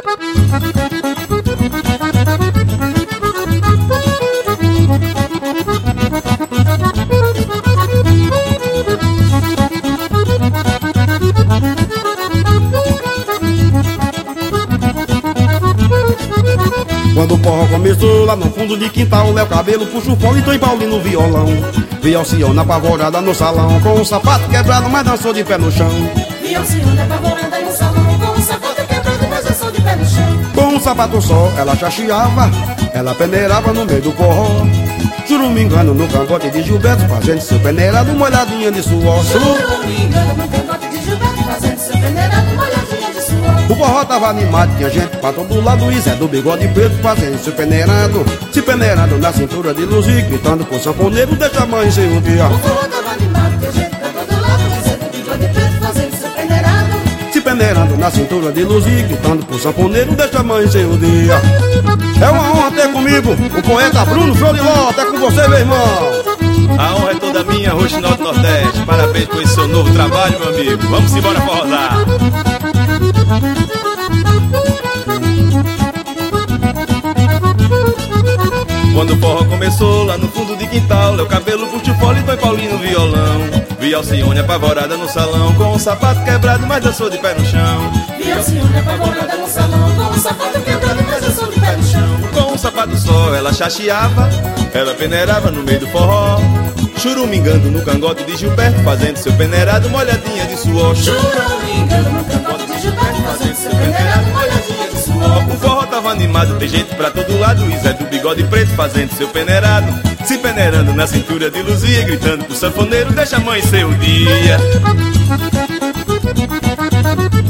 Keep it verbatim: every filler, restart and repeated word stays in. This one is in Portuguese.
Quando o forró começou lá no fundo de quintal, Léo Cabelo puxa o fole e Tom Paulinho no violão. Vi Alcione apavorada no salão, com o sapato quebrado, mas dançou de pé no chão. Vi Alcione apavorada no salão, com o sapato quebrado, mas dançou de pé no chão. Com um sapato só ela chacheava, ela peneirava no meio do forró. Churumingando no cangote de Gilberto, fazendo seu peneirado, molhadinha de suor. Churumingando no cangote de Gilberto, fazendo seu peneirado, molhadinha de suor. O forró tava animado, tinha gente pra todo lado, e Zé do Bigode Preto fazendo seu peneirado, se peneirando na cintura de luz e gritando pro sanfoneiro, deixa a mãe sem o dia. O forró tava animado, tinha gente pra todo lado, e Zé do Bigode Preto fazendo seu peneirado, se peneirando na cintura de luz e gritando pro sanfoneiro, deixa a mãe sem o dia. É uma honra ter comigo o poeta Bruno Floriló, até com você, meu irmão. A honra é toda minha, Roxo Norte Nordeste. Parabéns por esse seu novo trabalho, meu amigo. Vamos embora forrosar. Quando o forró começou lá no fundo de quintal, Léo Cabelo puxa o fole e Tom Paulinho no violão. Vi Alcione apavorada no salão, com o sapato quebrado, mas dançou de pé no chão. Vi Alcione apavorada no salão, com o sapato quebrado, mas dançou de pé no chão. Com um sapato só ela chacheava, ela peneirava no meio do forró. Churumingando no cangote de Gilberto, fazendo seu peneirado, molhadinha de suor. Churumingando no cangote de Gilberto, fazendo seu peneirado, molhadinha de suor. O forró tava animado, tem gente pra todo lado, e Zé do Bigode Preto fazendo seu peneirado, se peneirando na cintura de Luzia, gritando pro sanfoneiro, deixa a mãe ser o dia.